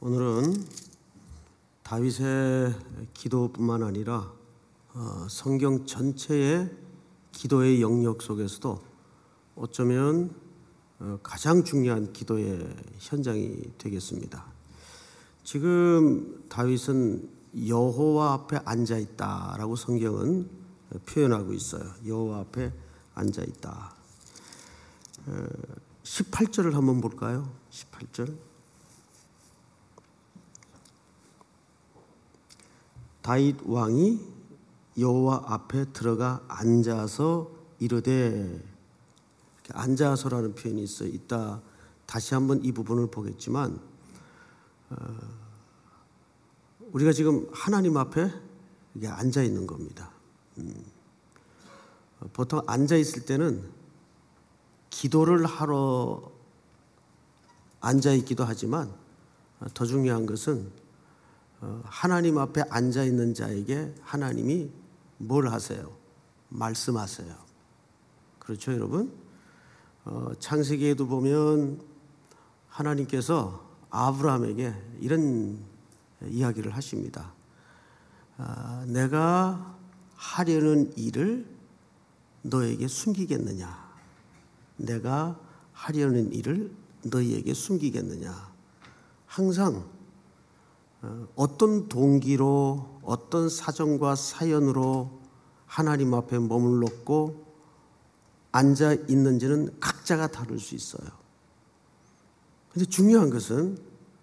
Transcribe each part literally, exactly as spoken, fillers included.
오늘은 다윗의 기도뿐만 아니라 어, 성경 전체의 기도의 영역 속에서도 어쩌면 어, 가장 중요한 기도의 현장이 되겠습니다. 지금 다윗은 여호와 앞에 앉아 있다라고 성경은 표현하고 있어요. 여호와 앞에 앉아 있다. 어, 십팔 절을 한번 볼까요? 십팔 절. 다윗 왕이 여호와 앞에 들어가 앉아서 이르되, 앉아서라는 표현이 있어요. 이따 다시 한번 이 부분을 보겠지만 어, 우리가 지금 하나님 앞에 이게 앉아 있는 겁니다. 음, 보통 앉아 있을 때는 기도를 하러 앉아 있기도 하지만 더 중요한 것은 하나님 앞에 앉아 있는 자에게 하나님이 뭘 하세요? 말씀하세요. 그렇죠, 여러분? 어, 창세기에도 보면 하나님께서 아브라함에게 이런 이야기를 하십니다. 아, 내가 하려는 일을 너에게 숨기겠느냐? 내가 하려는 일을 너희에게 숨기겠느냐? 항상 어떤 동기로, 어떤 사정과 사연으로 하나님 앞에 머물렀고 앉아 있는지는 각자가 다를 수 있어요. 그런데 중요한 것은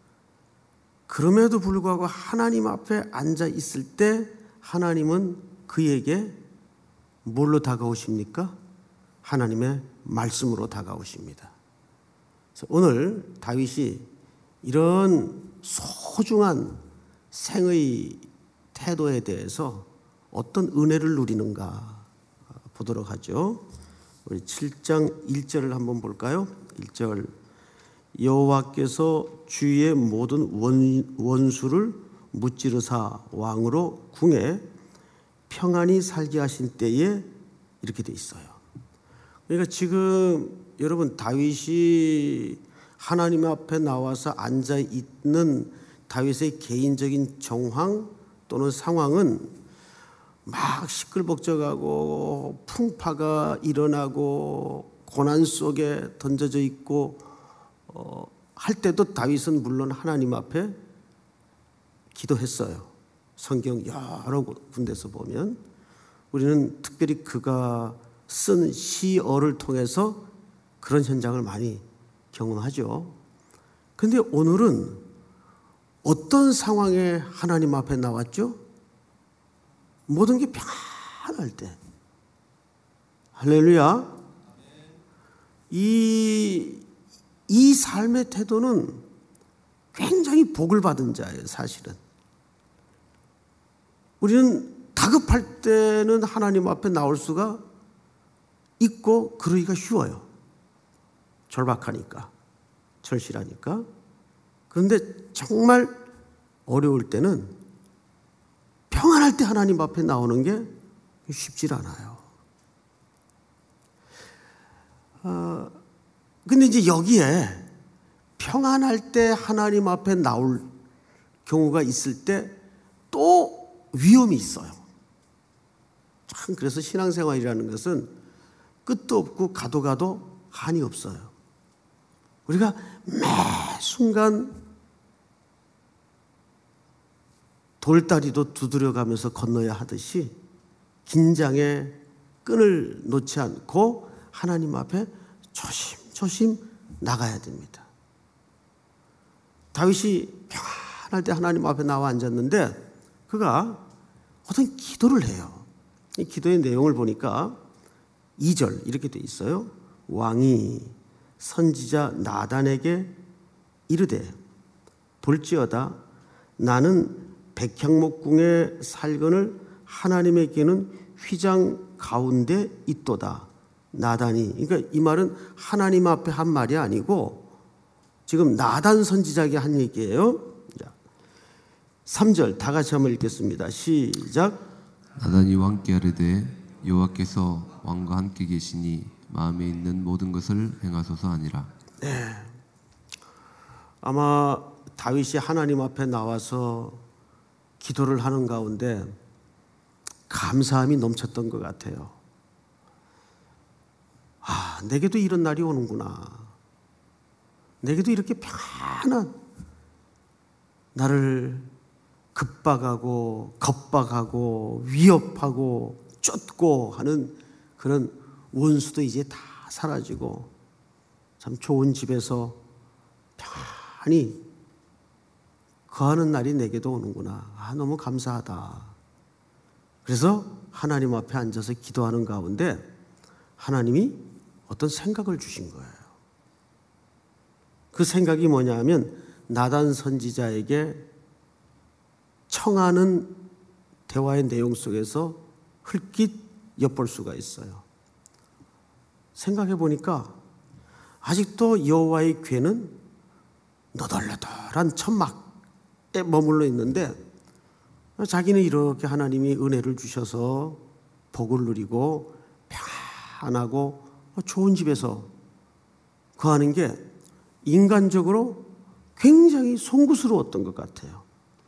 그럼에도 불구하고 하나님 앞에 앉아 있을 때 하나님은 그에게 뭘로 다가오십니까? 하나님의 말씀으로 다가오십니다. 그래서 오늘 다윗이 이런 소중한 생의 태도에 대해서 어떤 은혜를 누리는가 보도록 하죠. 우리 칠 장 일 절을 한번 볼까요? 일 절. 여호와께서 주의 모든 원, 원수를 무찌르사 왕으로 궁에 평안히 살게 하신 때에 이렇게 돼 있어요. 그러니까 지금 여러분 다윗이 하나님 앞에 나와서 앉아 있는 다윗의 개인적인 정황 또는 상황은 막 시끌벅적하고 풍파가 일어나고 고난 속에 던져져 있고 어, 할 때도 다윗은 물론 하나님 앞에 기도했어요. 성경 여러 군데서 보면 우리는 특별히 그가 쓴 시어를 통해서 그런 현장을 많이 경험하죠. 그런데 오늘은 어떤 상황에 하나님 앞에 나왔죠? 모든 게 평안할 때. 할렐루야. 이, 이 삶의 태도는 굉장히 복을 받은 자예요, 사실은. 우리는 다급할 때는 하나님 앞에 나올 수가 있고 그러기가 쉬워요. 절박하니까, 절실하니까. 그런데 정말 어려울 때는 평안할 때 하나님 앞에 나오는 게 쉽지 않아요. 어, 근데 이제 여기에 평안할 때 하나님 앞에 나올 경우가 있을 때 또 위험이 있어요. 참, 그래서 신앙생활이라는 것은 끝도 없고 가도 가도 한이 없어요. 우리가 매 순간 돌다리도 두드려가면서 건너야 하듯이 긴장의 끈을 놓지 않고 하나님 앞에 조심조심 나가야 됩니다. 다윗이 평안할 때 하나님 앞에 나와 앉았는데 그가 어떤 기도를 해요. 이 기도의 내용을 보니까 이 절 이렇게 돼 있어요. 왕이 선지자 나단에게 이르되 볼지어다 나는 백향목궁에 살거늘 하나님에게는 휘장 가운데 있도다. 나단이, 그러니까 이 말은 하나님 앞에 한 말이 아니고 지금 나단 선지자에게 한 얘기예요. 삼 절 다 같이 한번 읽겠습니다. 시작. 나단이 왕께 아뢰되 여호와께서 왕과 함께 계시니 마음에 있는 모든 것을 행하소서 하니라. 네. 아마 다윗이 하나님 앞에 나와서 기도를 하는 가운데 감사함이 넘쳤던 것 같아요. 아, 내게도 이런 날이 오는구나. 내게도 이렇게 편한, 나를 급박하고 겁박하고 위협하고 쫓고 하는 그런 원수도 이제 다 사라지고 참 좋은 집에서 편히 거하는 날이 내게도 오는구나. 아, 너무 감사하다. 그래서 하나님 앞에 앉아서 기도하는 가운데 하나님이 어떤 생각을 주신 거예요. 그 생각이 뭐냐 하면 나단 선지자에게 청하는 대화의 내용 속에서 흘낏 엿볼 수가 있어요. 생각해 보니까 아직도 여호와의 궤는 너덜너덜한 천막에 머물러 있는데 자기는 이렇게 하나님이 은혜를 주셔서 복을 누리고 편하고 좋은 집에서 거하는 게 인간적으로 굉장히 송구스러웠던 것 같아요.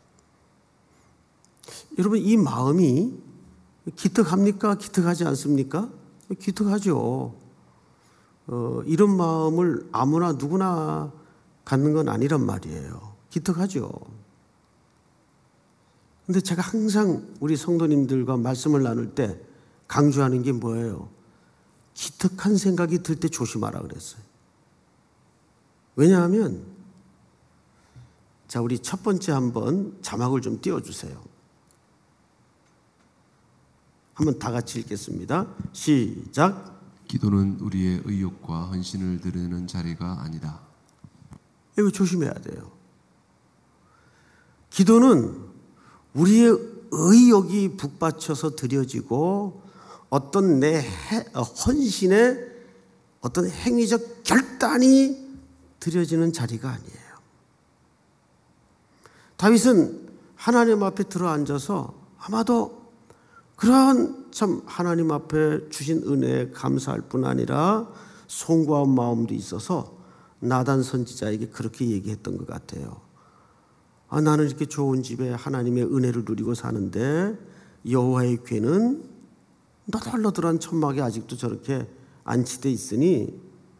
여러분, 이 마음이 기특합니까? 기특하지 않습니까? 기특하죠. 어, 이런 마음을 아무나 누구나 갖는 건 아니란 말이에요. 기특하죠. 근데 제가 항상 우리 성도님들과 말씀을 나눌 때 강조하는 게 뭐예요? 기특한 생각이 들 때 조심하라 그랬어요. 왜냐하면, 자, 우리 첫 번째 한번 자막을 좀 띄워주세요. 한번 다 같이 읽겠습니다. 시작. 기도는 우리의 의욕과 헌신을 드리는 자리가 아니다. 이거 조심해야 돼요. 기도는 우리의 의욕이 북받쳐서 드려지고 어떤 내 헌신의 어떤 행위적 결단이 드려지는 자리가 아니에요. 다윗은 하나님 앞에 들어앉아서 아마도 그러한 참 하나님 앞에 주신 은혜에 감사할 뿐 아니라 송구한 마음도 있어서 나단 선지자에게 그렇게 얘기했던 것 같아요. 아, 나는 이렇게 좋은 집에 하나님의 은혜를 누리고 사는데 여호와의 궤는 너덜너덜한 천막에 아직도 저렇게 안치되어 있으니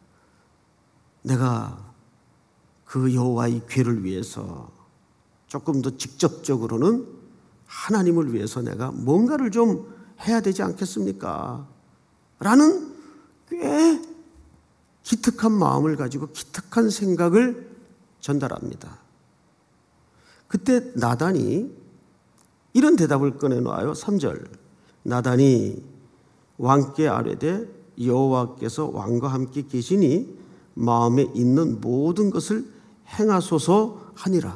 내가 그 여호와의 궤를 위해서 조금 더 직접적으로는 하나님을 위해서 내가 뭔가를 좀 해야 되지 않겠습니까? 라는 꽤 기특한 마음을 가지고 기특한 생각을 전달합니다. 그때 나단이 이런 대답을 꺼내놓아요. 삼 절. 나단이 왕께 아뢰되 여호와께서 왕과 함께 계시니 마음에 있는 모든 것을 행하소서 하니라.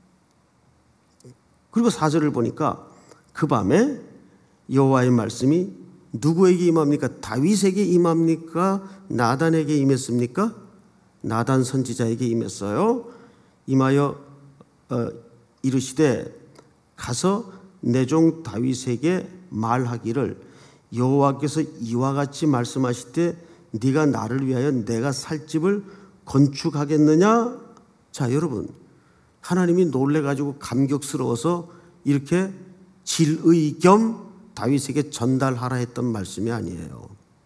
그리고 사 절을 보니까 그 밤에 여호와의 말씀이 누구에게 임합니까? 다윗에게 임합니까? 나단에게 임했습니까? 나단 선지자에게 임했어요. 임하여 어, 이르시되 가서 내 종 다윗에게 말하기를 여호와께서 이와 같이 말씀하실 때 네가 나를 위하여 내가 살 집을 건축하겠느냐? 자, 여러분, 하나님이 놀래가지고 감격스러워서 이렇게 질의 겸 다윗에게 전달하라 했던 말씀이 아니에요.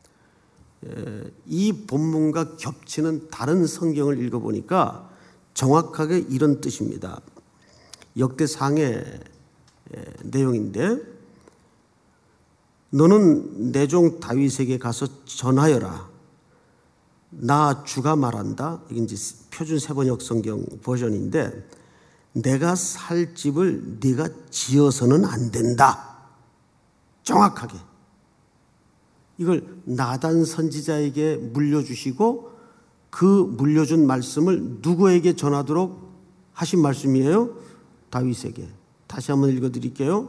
이 본문과 겹치는 다른 성경을 읽어보니까 정확하게 이런 뜻입니다. 역대상의 내용인데, 너는 내 종 다윗에게 가서 전하여라. 나 주가 말한다. 이게 이제 표준 세번역 성경 버전인데, 내가 살 집을 네가 지어서는 안 된다. 정확하게. 이걸 나단 선지자에게 물려주시고 그 물려준 말씀을 누구에게 전하도록 하신 말씀이에요? 다윗에게. 다시 한번 읽어드릴게요.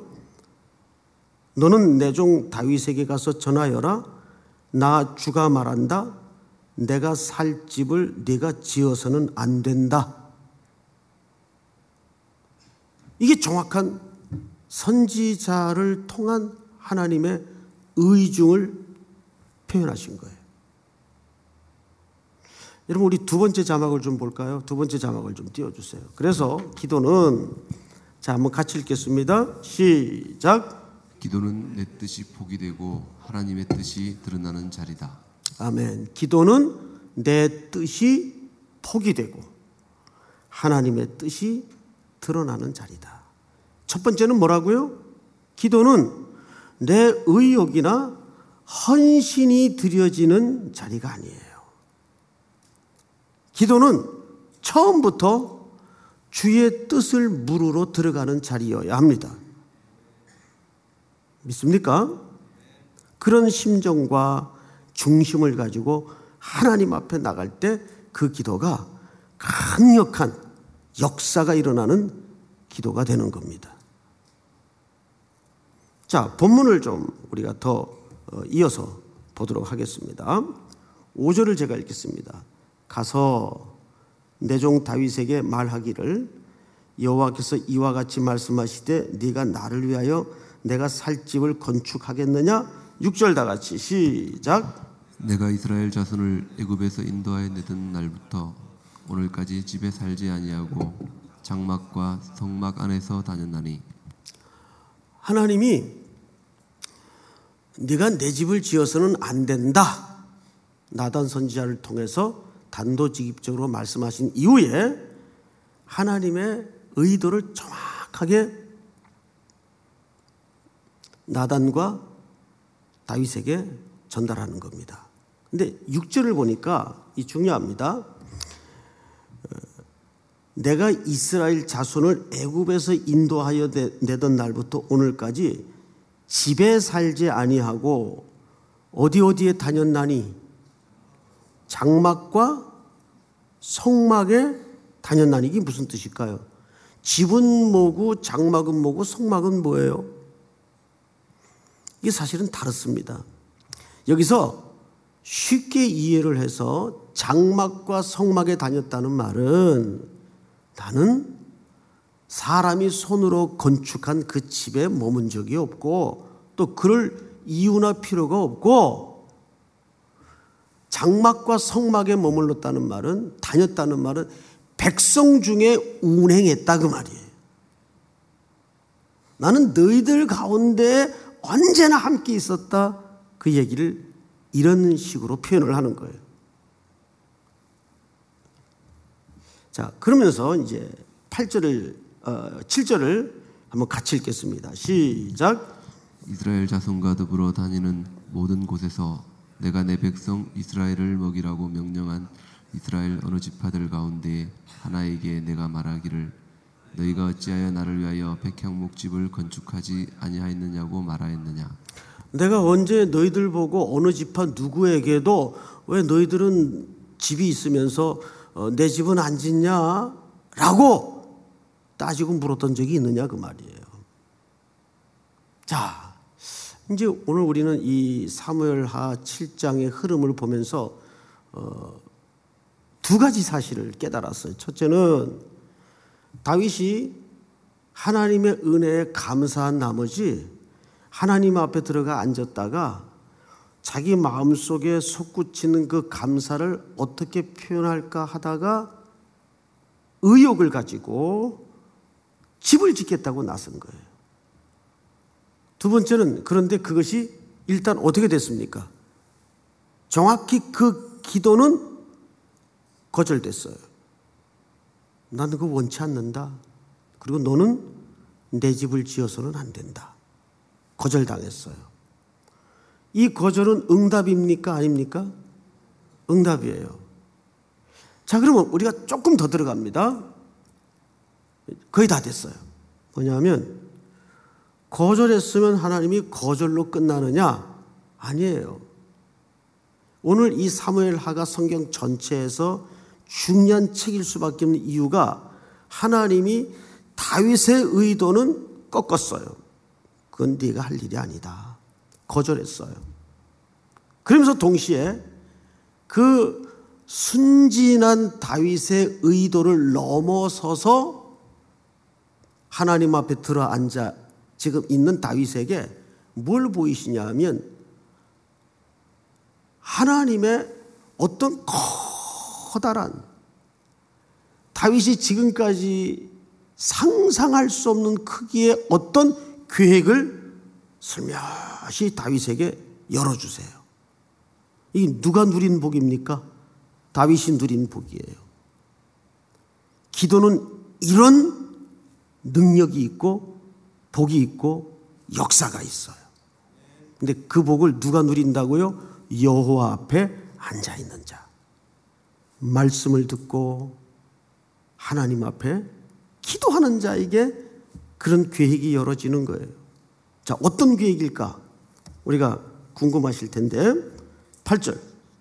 너는 내 종 다윗에게 가서 전하여라. 나 주가 말한다. 내가 살 집을 네가 지어서는 안 된다. 이게 정확한 선지자를 통한 하나님의 의중을 표현하신 거예요. 여러분 우리 두 번째 자막을 좀 볼까요? 두 번째 자막을 좀 띄워주세요. 그래서 기도는 자 한번 같이 읽겠습니다. 시작. 기도는 내 뜻이 포기되고 하나님의 뜻이 드러나는 자리다. 아멘. 기도는 내 뜻이 포기되고 하나님의 뜻이 드러나는 자리다. 첫 번째는 뭐라고요? 기도는 내 의욕이나 헌신이 드려지는 자리가 아니에요. 기도는 처음부터 주의 뜻을 물으러 들어가는 자리여야 합니다. 믿습니까? 그런 심정과 중심을 가지고 하나님 앞에 나갈 때 그 기도가 강력한 역사가 일어나는 기도가 되는 겁니다. 자, 본문을 좀 우리가 더 이어서 보도록 하겠습니다. 오 절을 제가 읽겠습니다. 가서 내 종 다윗에게 말하기를 여호와께서 이와 같이 말씀하시되 네가 나를 위하여 내가 살 집을 건축하겠느냐? 육 절 다 같이 시작. 내가 이스라엘 자손을 애굽에서 인도하여 내던 날부터 오늘까지 집에 살지 아니하고 장막과 성막 안에서 다녔나니. 하나님이 네가 내 집을 지어서는 안 된다. 나단 선지자를 통해서 단도직입적으로 말씀하신 이후에 하나님의 의도를 정확하게 나단과 다윗에게 전달하는 겁니다. 근데 육 절을 보니까 이 중요합니다. 내가 이스라엘 자손을 애굽에서 인도하여 내던 날부터 오늘까지 집에 살지 아니하고 어디 어디에 다녔나니? 장막과 성막에 다녔나니? 이게 무슨 뜻일까요? 집은 뭐고 장막은 뭐고 성막은 뭐예요? 이게 사실은 다릅니다. 여기서 쉽게 이해를 해서 장막과 성막에 다녔다는 말은 나는 사람이 손으로 건축한 그 집에 머문 적이 없고 또 그럴 이유나 필요가 없고, 장막과 성막에 머물렀다는 말은, 다녔다는 말은 백성 중에 운행했다 그 말이에요. 나는 너희들 가운데 언제나 함께 있었다, 그 얘기를 이런 식으로 표현을 하는 거예요. 자, 그러면서 이제 팔 절을 어, 칠 절을 한번 같이 읽겠습니다. 시작. 이스라엘 자손과 더불어 다니는 모든 곳에서 내가 내 백성 이스라엘을 먹이라고 명령한 이스라엘 어느 지파들 가운데 하나에게 내가 말하기를 너희가 어찌하여 나를 위하여 백향목집을 건축하지 아니하였느냐고 말하였느냐. 내가 언제 너희들 보고 어느 지파 누구에게도 왜 너희들은 집이 있으면서 어, 내 집은 안 짓냐? 라고 따지고 물었던 적이 있느냐 그 말이에요. 자, 이제 오늘 우리는 이 사무엘하 칠 장의 흐름을 보면서 어, 두 가지 사실을 깨달았어요. 첫째는 다윗이 하나님의 은혜에 감사한 나머지 하나님 앞에 들어가 앉았다가 자기 마음속에 솟구치는 그 감사를 어떻게 표현할까 하다가 의욕을 가지고 집을 짓겠다고 나선 거예요. 두 번째는 그런데 그것이 일단 어떻게 됐습니까? 정확히 그 기도는 거절됐어요. 나는 그거 원치 않는다. 그리고 너는 내 집을 지어서는 안 된다. 거절당했어요. 이 거절은 응답입니까? 아닙니까? 응답이에요. 자, 그러면 우리가 조금 더 들어갑니다. 거의 다 됐어요. 뭐냐면 거절했으면 하나님이 거절로 끝나느냐? 아니에요. 오늘 이 사무엘하가 성경 전체에서 중요한 책일 수밖에 없는 이유가 하나님이 다윗의 의도는 꺾었어요. 그건 네가 할 일이 아니다. 거절했어요. 그러면서 동시에 그 순진한 다윗의 의도를 넘어서서 하나님 앞에 들어앉아 지금 있는 다윗에게 뭘 보이시냐 하면 하나님의 어떤 커다란, 다윗이 지금까지 상상할 수 없는 크기의 어떤 계획을 슬며시 다윗에게 열어주세요. 이게 누가 누린 복입니까? 다윗이 누린 복이에요. 기도는 이런 능력이 있고 복이 있고 역사가 있어요. 근데 그 복을 누가 누린다고요? 여호와 앞에 앉아있는 자. 말씀을 듣고 하나님 앞에 기도하는 자에게 그런 계획이 열어지는 거예요. 자, 어떤 계획일까? 우리가 궁금하실 텐데 팔 절.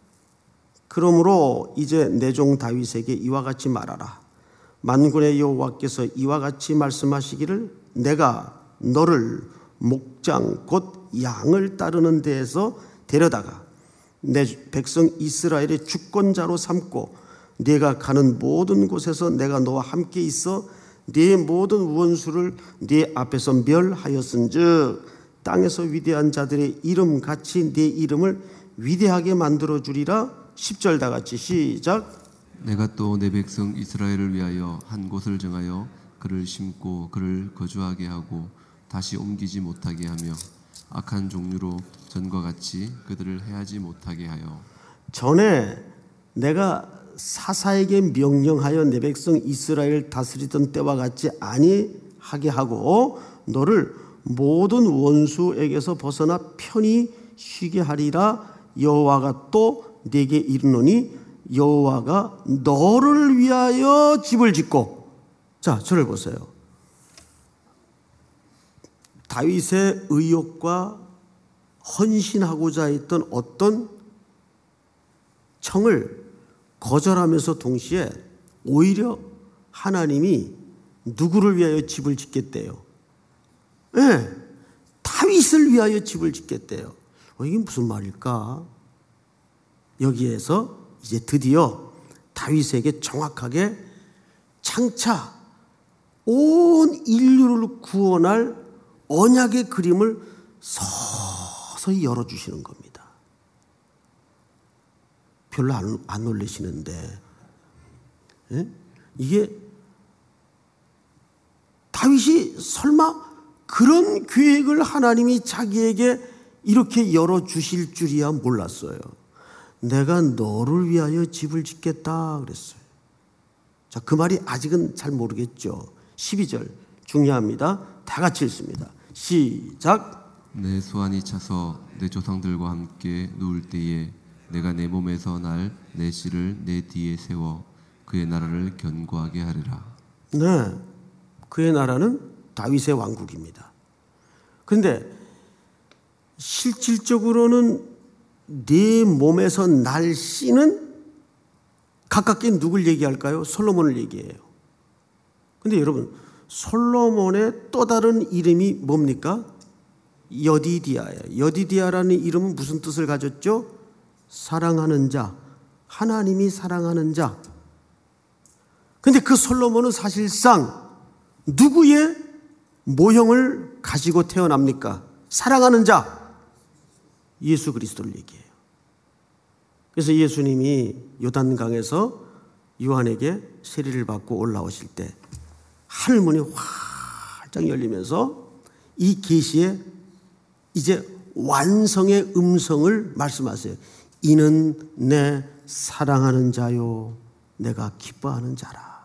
그러므로 이제 내 종 다윗에게 이와 같이 말하라. 만군의 여호와께서 이와 같이 말씀하시기를 내가 너를 목장 곧 양을 따르는 데에서 데려다가 내 백성 이스라엘의 주권자로 삼고 네가 가는 모든 곳에서 내가 너와 함께 있어 네 모든 원수를 네 앞에서 멸하였은즉 땅에서 위대한 자들의 이름 같이 네 이름을 위대하게 만들어 주리라. 십 절 다 같이 시작. 내가 또 내 백성 이스라엘을 위하여 한 곳을 정하여 그를 심고 그를 거주하게 하고 다시 옮기지 못하게 하며 악한 종류로 전과 같이 그들을 해하지 못하게 하여. 전에 내가 사사에게 명령하여 내 백성 이스라엘을 다스리던 때와 같이 아니하게 하고 너를 모든 원수에게서 벗어나 편히 쉬게 하리라. 여호와가 또 네게 이르노니 여호와가 너를 위하여 집을 짓고. 자, 저를 보세요. 다윗의 의욕과 헌신하고자 했던 어떤 청을 거절하면서 동시에 오히려 하나님이 누구를 위하여 집을 짓겠대요? 네, 다윗을 위하여 집을 짓겠대요. 어, 이게 무슨 말일까? 여기에서 이제 드디어 다윗에게 정확하게 장차 온 인류를 구원할 언약의 그림을 서서히 열어주시는 겁니다. 별로 안, 안 놀라시는데, 예? 이게 다윗이 설마 그런 계획을 하나님이 자기에게 이렇게 열어주실 줄이야 몰랐어요. 내가 너를 위하여 집을 짓겠다 그랬어요. 자, 그 말이 아직은 잘 모르겠죠. 십이 절 중요합니다. 다 같이 읽습니다. 시작. 내 수완이 차서 내 조상들과 함께 누울 때에 내가 내 몸에서 날 내 씨를 내 뒤에 세워 그의 나라를 견고하게 하리라. 네, 그의 나라는 다윗의 왕국입니다. 그런데 실질적으로는 네 몸에서 날 씨는 가깝게 누굴 얘기할까요? 솔로몬을 얘기해요. 그런데 여러분, 솔로몬의 또 다른 이름이 뭡니까? 여디디아예요. 여디디아라는 이름은 무슨 뜻을 가졌죠? 사랑하는 자, 하나님이 사랑하는 자. 그런데 그 솔로몬은 사실상 누구의 모형을 가지고 태어납니까? 사랑하는 자, 예수 그리스도를 얘기해요. 그래서 예수님이 요단강에서 요한에게 세례를 받고 올라오실 때 하늘문이 활짝 열리면서 이 계시에 이제 완성의 음성을 말씀하세요. 이는 내 사랑하는 자요, 내가 기뻐하는 자라.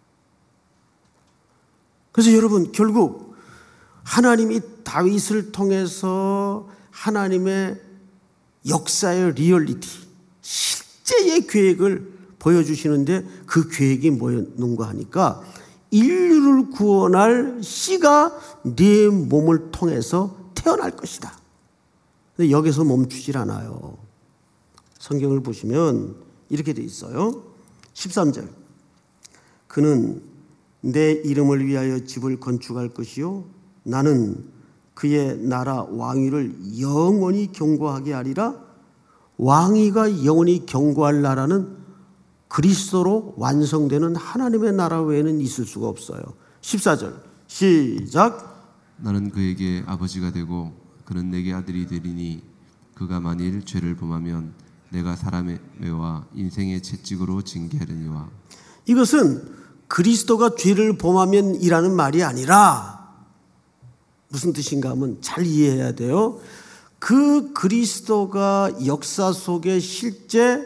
그래서 여러분, 결국 하나님이 다윗을 통해서 하나님의 역사의 리얼리티, 실제의 계획을 보여주시는데 그 계획이 뭐였는가 하니까 인류를 구원할 씨가 네 몸을 통해서 태어날 것이다. 근데 여기서 멈추질 않아요. 성경을 보시면 이렇게 돼 있어요. 십삼 절. 그는 내 이름을 위하여 집을 건축할 것이요 나는 그의 나라 왕위를 영원히 견고하게 하리라. 왕위가 영원히 견고할 나라는 그리스도로 완성되는 하나님의 나라 외에는 있을 수가 없어요. 십사 절 시작. 나는 그에게 아버지가 되고 그는 내게 아들이 되리니 그가 만일 죄를 범하면 내가 사람의 매와 인생의 채찍으로 징계하려니와. 이것은 그리스도가 죄를 범하면이라는 말이 아니라 무슨 뜻인가 하면 잘 이해해야 돼요. 그 그리스도가 역사 속에 실제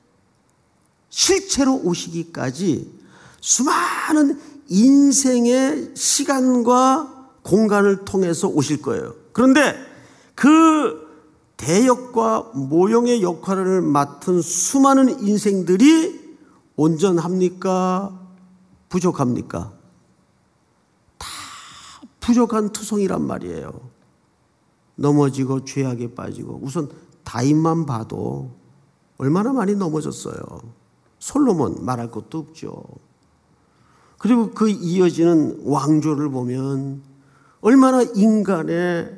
실체로 오시기까지 수많은 인생의 시간과 공간을 통해서 오실 거예요. 그런데 그 대역과 모형의 역할을 맡은 수많은 인생들이 온전합니까? 부족합니까? 다 부족한 투성이란 말이에요. 넘어지고 죄악에 빠지고 우선 다윗만 봐도 얼마나 많이 넘어졌어요. 솔로몬 말할 것도 없죠. 그리고 그 이어지는 왕조를 보면 얼마나 인간의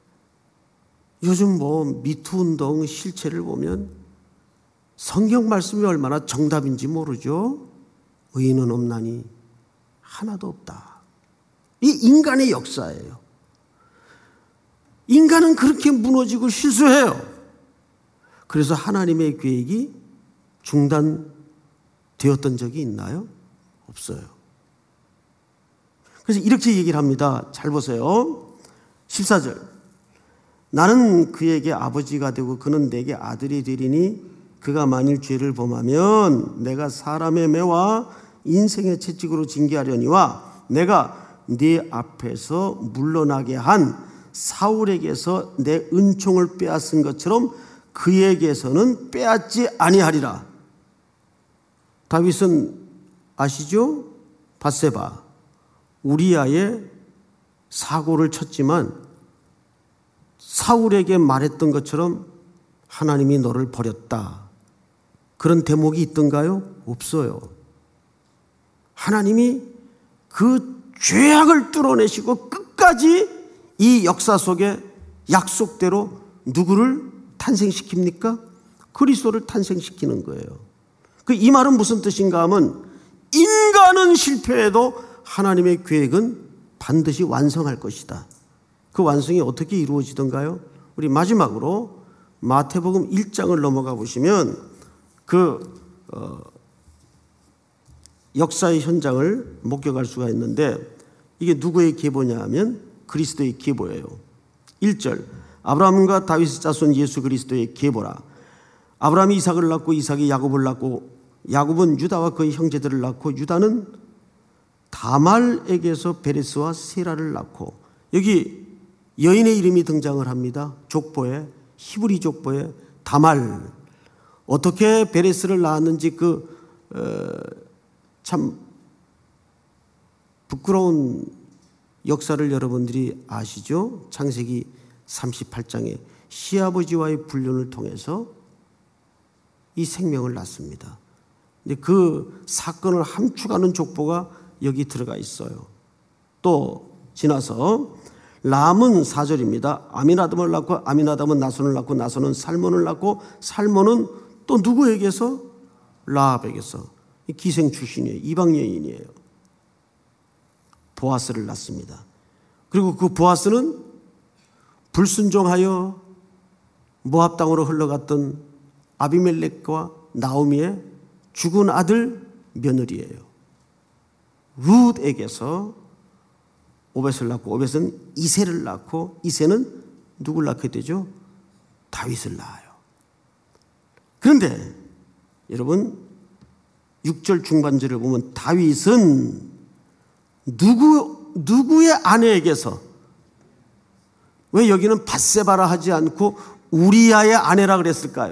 요즘 뭐 미투 운동 실체를 보면 성경 말씀이 얼마나 정답인지 모르죠. 의인은 없나니 하나도 없다. 이 인간의 역사예요. 인간은 그렇게 무너지고 실수해요. 그래서 하나님의 계획이 중단되었던 적이 있나요? 없어요. 그래서 이렇게 얘기를 합니다. 잘 보세요. 십사 절. 나는 그에게 아버지가 되고 그는 내게 아들이 되리니 그가 만일 죄를 범하면 내가 사람의 매와 인생의 채찍으로 징계하려니와 내가 네 앞에서 물러나게 한 사울에게서 내 은총을 빼앗은 것처럼 그에게서는 빼앗지 아니하리라. 다윗은 아시죠? 밧세바 우리아의 사고를 쳤지만 사울에게 말했던 것처럼 하나님이 너를 버렸다. 그런 대목이 있던가요? 없어요. 하나님이 그 죄악을 뚫어내시고 끝까지 이 역사 속에 약속대로 누구를 탄생시킵니까? 그리스도를 탄생시키는 거예요. 그 이 말은 무슨 뜻인가 하면 인간은 실패해도 하나님의 계획은 반드시 완성할 것이다. 그 완성이 어떻게 이루어지던가요? 우리 마지막으로 마태복음 일 장을 넘어가 보시면 그 어, 역사의 현장을 목격할 수가 있는데 이게 누구의 계보냐 하면 그리스도의 계보예요. 일 절 아브라함과 다윗의 자손 예수 그리스도의 계보라. 아브라함이 이삭을 낳고 이삭이 야곱을 낳고 야곱은 유다와 그의 형제들을 낳고 유다는 다말에게서 베레스와 세라를 낳고 여기 여인의 이름이 등장을 합니다. 족보에 히브리 족보에 다말 어떻게 베레스를 낳았는지 그 참 어, 부끄러운 역사를 여러분들이 아시죠? 창세기 삼십팔 장에 시아버지와의 불륜을 통해서 이 생명을 낳습니다. 근데 그 사건을 함축하는 족보가 여기 들어가 있어요. 또 지나서 람은 사 절입니다. 아미나답을 낳고 아미나답은 나손을 낳고 나손은 살몬을 낳고 살몬은 또 누구에게서? 라합에게서. 기생 출신이에요. 이방 여인이에요. 보아스를 낳습니다. 그리고 그 보아스는 불순종하여 모압 땅으로 흘러갔던 아비멜렉과 나오미의 죽은 아들 며느리예요. 룻에게서 오벳을 낳고 오벳은 이새를 낳고 이새는 누굴 낳게 되죠? 다윗을 낳아요. 그런데 여러분 육 절 중반절을 보면 다윗은 누구, 누구의 아내에게서 왜 여기는 밧세바라 하지 않고 우리아의 아내라 그랬을까요?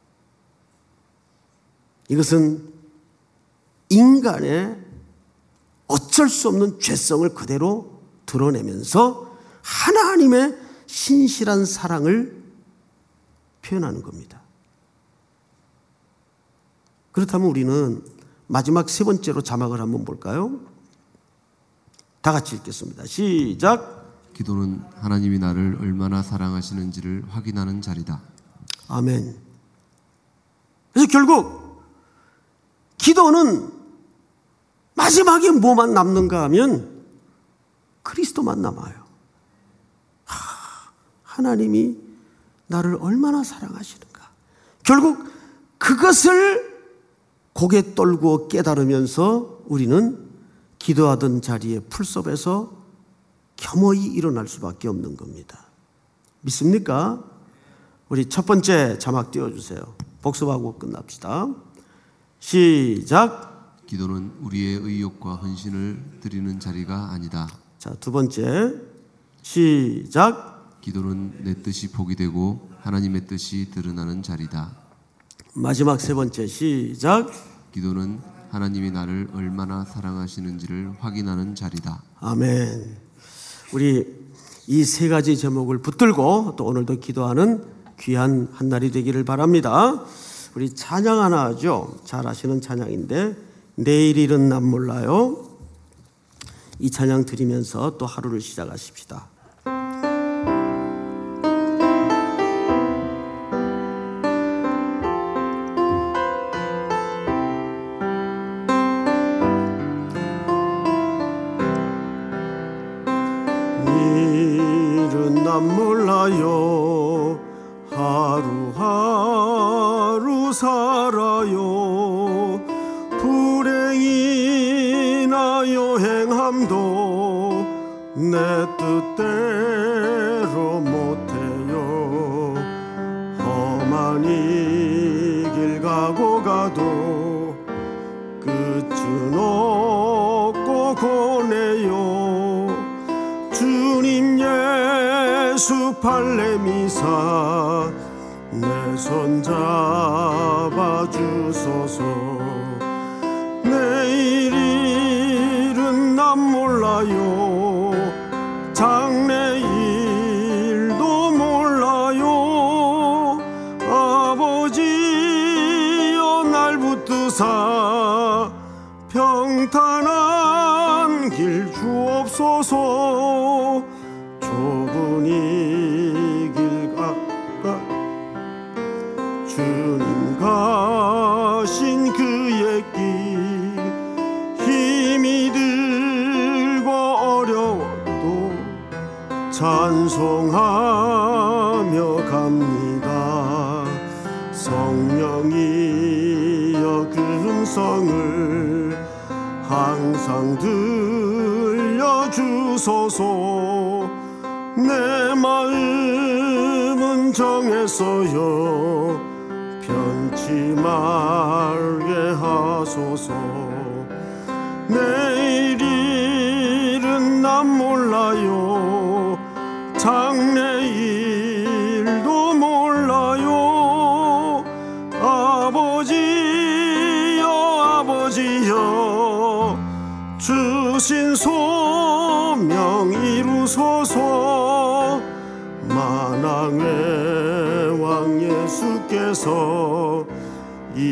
이것은 인간의 어쩔 수 없는 죄성을 그대로 드러내면서 하나님의 신실한 사랑을 표현하는 겁니다. 그렇다면 우리는 마지막 세 번째로 자막을 한번 볼까요? 다 같이 읽겠습니다. 시작. 기도는 하나님이 나를 얼마나 사랑하시는지를 확인하는 자리다. 아멘. 그래서 결국 기도는 마지막에 뭐만 남는가 하면 그리스도만 남아요. 하, 하나님이 나를 얼마나 사랑하시는가. 결국 그것을 고개 떨고 깨달으면서 우리는 기도하던 자리에 풀섭에서 겸허히 일어날 수밖에 없는 겁니다. 믿습니까? 우리 첫 번째 자막 띄워주세요. 복습하고 끝납시다. 시작. 기도는 우리의 의욕과 헌신을 드리는 자리가 아니다. 자, 두 번째 시작. 기도는 내 뜻이 포기되고 하나님의 뜻이 드러나는 자리다. 마지막 세 번째 시작. 기도는 하나님이 나를 얼마나 사랑하시는지를 확인하는 자리다. 아멘. 우리 이 세 가지 제목을 붙들고 또 오늘도 기도하는 귀한 한 날이 되기를 바랍니다. 우리 찬양 하나 하죠. 잘 아시는 찬양인데 내일 일은 난 몰라요. 이 찬양 드리면서 또 하루를 시작하십시다. 일은 난 몰라요. 하루하루 살아요. 불행이나 여행함도 내 뜻대로 못해요. 험한 이 길 가고 가도 끝은 없고 고뇌요. 주님 예수 발레미사 내 손 잡아주소서. 내일 일은 난 몰라요. 장래일도 몰라요. 아버지여 날 붙드사 평탄한 길 주옵소서. 좁은 이 길 가가 주님 가신 그의 길 힘이 들고 어려워도 찬송하며 갑니다. 성령이여 그 음성을 항상 들려주소서. 내 마음은 정했어요. 변치 말게 하소서. 내일 일은 난 몰라요. 장래일도 몰라요. 아버지여 아버지여 주신 소명 이루소서. 만왕의 왕 예수께서 이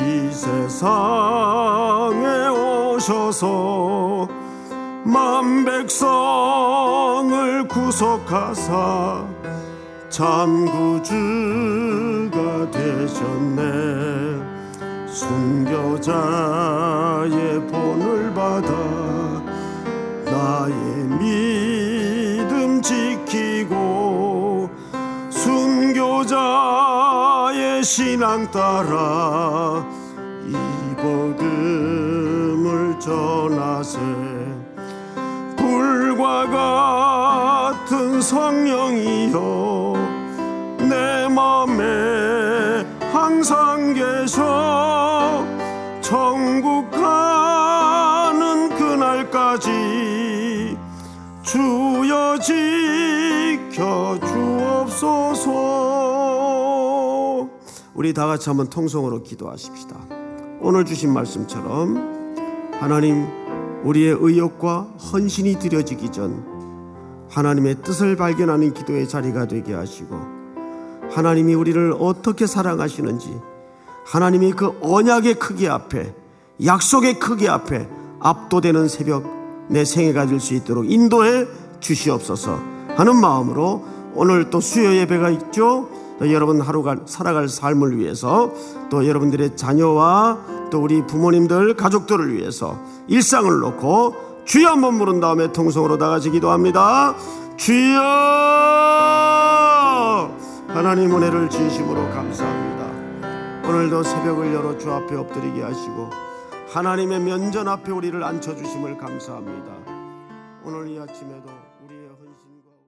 세상에 오셔서 만 백성을 구속하사 참 구주가 되셨네. 순교자의 본을 받아 나의 믿음 지키고 순교자의 신앙 따라 이 복음을 전하세. 불과 같은 성령이여 내 맘에 항상 계셔. 천국 가는 그날까지 주여 지켜 주옵소서. 우리 다 같이 한번 통성으로 기도하십시다. 오늘 주신 말씀처럼 하나님, 우리의 의욕과 헌신이 드려지기 전 하나님의 뜻을 발견하는 기도의 자리가 되게 하시고, 하나님이 우리를 어떻게 사랑하시는지 하나님이 그 언약의 크기 앞에, 약속의 크기 앞에 압도되는 새벽 내 생애가 될 수 있도록 인도해 주시옵소서 하는 마음으로 오늘 또 수요 예배가 있죠. 또 여러분 하루가 살아갈 삶을 위해서, 또 여러분들의 자녀와 또 우리 부모님들 가족들을 위해서 일상을 놓고 주여 한번 부른 다음에 통성으로 다 같이 기도합니다. 주여, 하나님 은혜를 진심으로 감사합니다. 오늘도 새벽을 열어 주 앞에 엎드리게 하시고 하나님의 면전 앞에 우리를 앉혀주심을 감사합니다. 오늘 이 아침에도 우리의 헌신과